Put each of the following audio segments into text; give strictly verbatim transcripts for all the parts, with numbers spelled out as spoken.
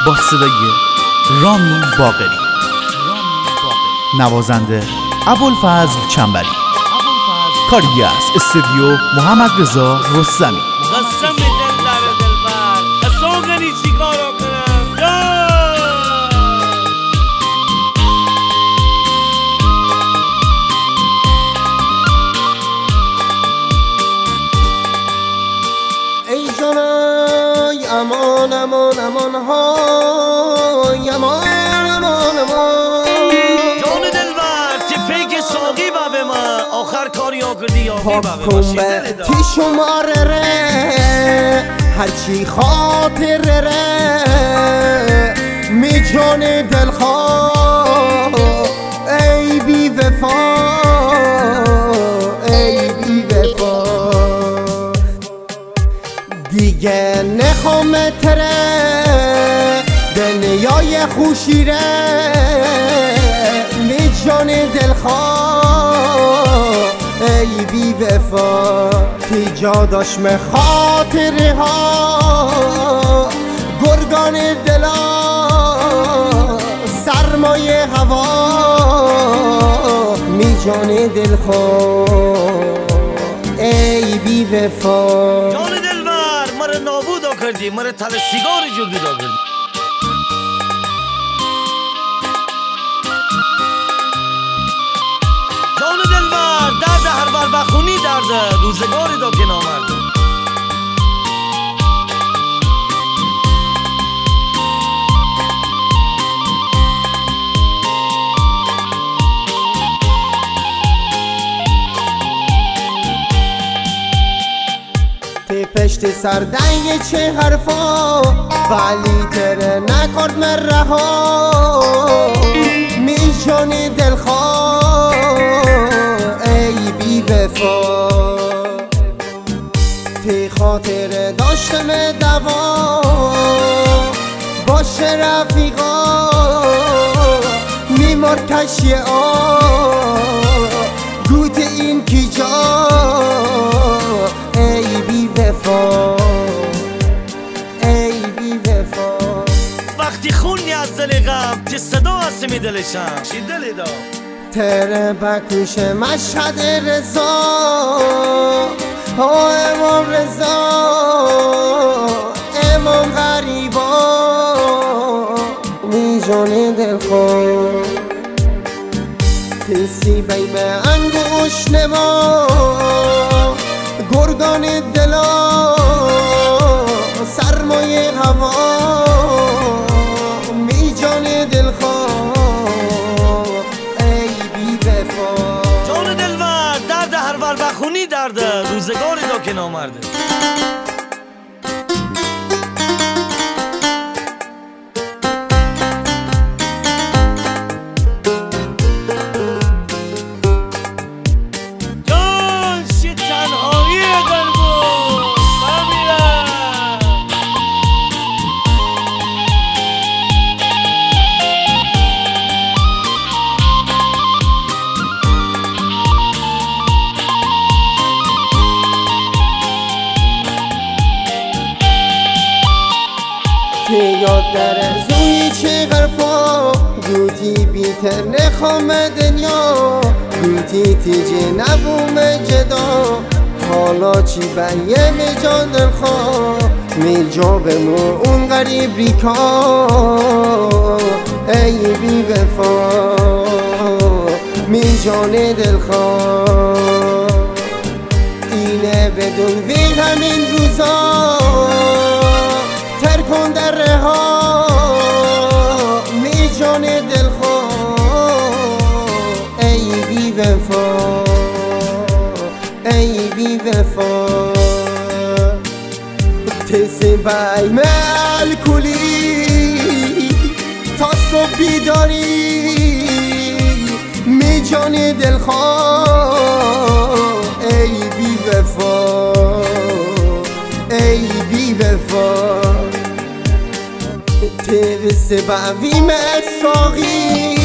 با صدای رامی باقری، نوازنده ابوالفضل چنبری، کاری از استودیو محمد رضا رستمی. قسم دل در دلبر اسوگنی چی کارو کنم جان. ای جانای امان امان امان های امان امان امان جان دلبر چه پیک ساقی با به ما آخر کاری ها کردی یا بی با به ما شیدل دا تی شماره ره هرچی خاطر ره می جان دلخواه ای بی وفا ای بی وفا دیگه نخوام تره دنیای خوشی ره می جان دلخواه ای بی وفا تی جا داشم خاطره ها گرگان دلا سرمایه هوا می جان دلخواه ای بی وفا. جان دلبر مرا نابودا کردی، مرا تل سیگار جور بیدا کردی. جان دلبر درد هر بر بخونی درد روزگاری دا که نامرده. تی پشت سردنگ چه حرفا ولی تره نکرد من رها می جانی دلخواه ای بی وفا تی خاطر داشتم دوا باش رفیقا میمار کشی آه گوت این کی جا ای بی وفا ای بی وفا وقتی خونی از دل غم چه صدا هست می دلشم چی دلی دا تره بکوش مشهد رضا ها امام رضا امام غریبا می جانی دلخواه تیسی بی به انگوش نما گرگان دلا سرمایه هوا می جان دلخواه ای بی وفا. جان دلبر درد هر ور بخونی درد روزگاری دا که نامرده. تی یاد داره زوی چه غرفا گوتی بیتر نخوام دنیا گوتی تیجی نبوم جدا حالا چی بیه می جان دلخواه می جا بمو اون غریب ریکا ای بی وفا می جان دلخواه اینه بدون وی همین روزا ترکن در رها می جان دلخواه ای بی وفا ای بی وفا تسی بای مل کلی تا صبح بیداری می جان دلخواه ای بی وفا ای بی وفا ترس بویم ساقی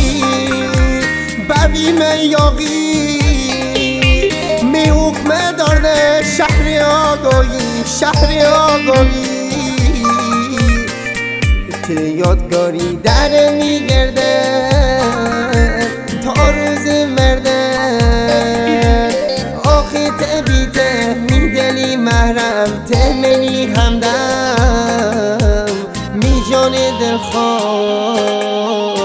بویم یاقی می حکم دارده شهر آگاهی شهر آگاهی تی یادگاری در میگرده تا روز مردن آخی تبیته میدلی محرم تهمنی همدم می جان دلخواه